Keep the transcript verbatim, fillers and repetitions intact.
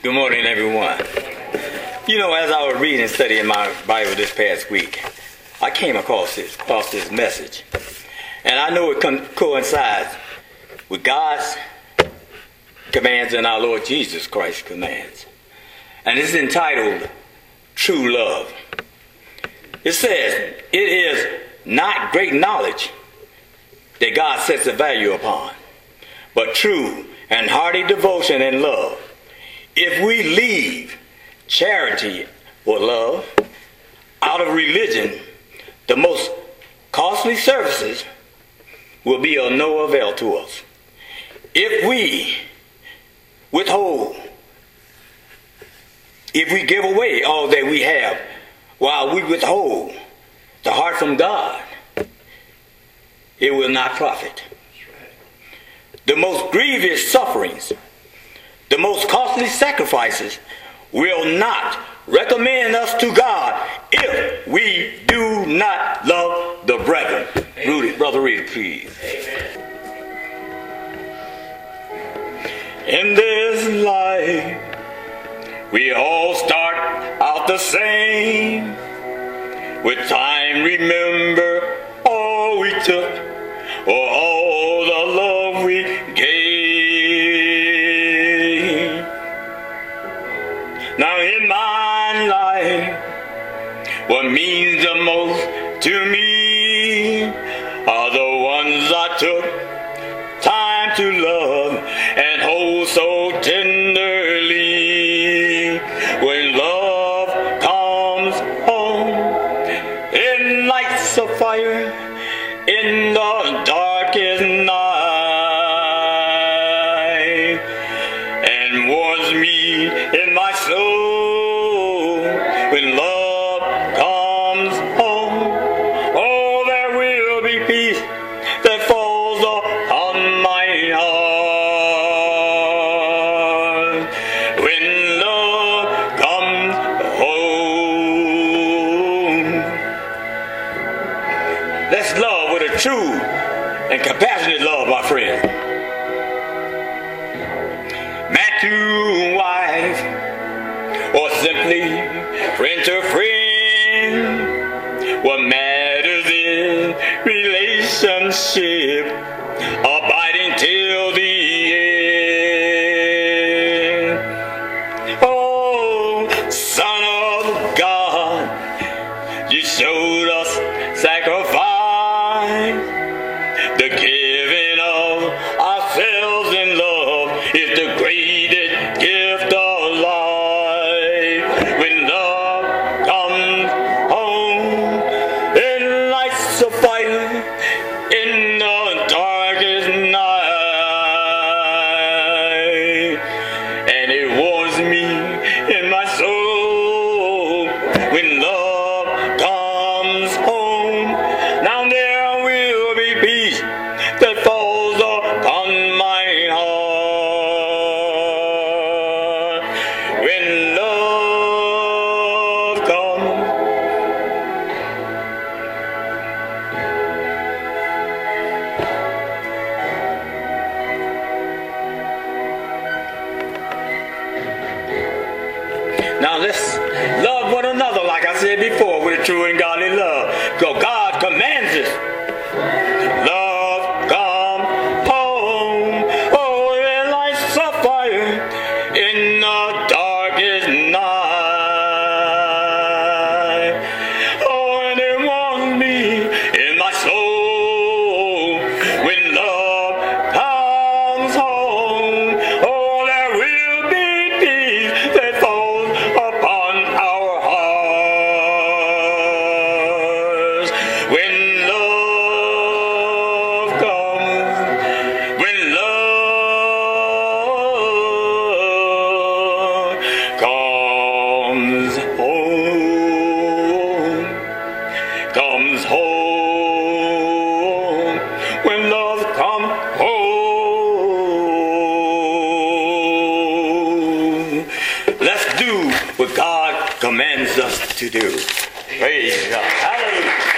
Good morning, everyone. You know, as I was reading and studying my Bible this past week, I came across this, across this message. And I know it co- coincides with God's commands and our Lord Jesus Christ's commands. And it's entitled, True Love. It says, it is not great knowledge that God sets a value upon, but true and hearty devotion and love. If we leave charity or love out of religion, the most costly services will be of no avail to us. If we withhold, if we give away all that we have while we withhold the heart from God, it will not profit. The most grievous sufferings, the most costly sacrifices will not recommend us to God if we do not love the brethren. Rudy, Brother Reed, please. Amen. In this life, we all start out the same. With time, remember all we took, or all the love we gave. Now in my life, what means the most to me are the ones I took time to love and hold so tenderly. When love comes home, it lights a fire in the darkest night and warms me in my soul. When love comes home, oh, there will be peace that falls upon my heart. When love comes home, let's love with a true and compassionate love, my friend. Man to wife, or simply friend to friend, what matters is relationship, abiding till the end. Oh, Son of God, you showed us sacrifice. The giving of ourselves in love is the greatest gift of life. When love comes home, it lights a fire in the darkest night, and it warms me in my soul. When love comes home, now there will be peace that falls upon my heart. When love comes, now let's love one another, like I said before, with a true and godly love. Because God commands us. Love come home. Oh, it lights a fire in the darkest night. Oh, and it warms me in my soul. When love comes home, oh, there will be peace that falls upon our hearts. When love comes, when love comes home, comes home, when love comes home, let's do what God commands us to do. Praise God. Hallelujah.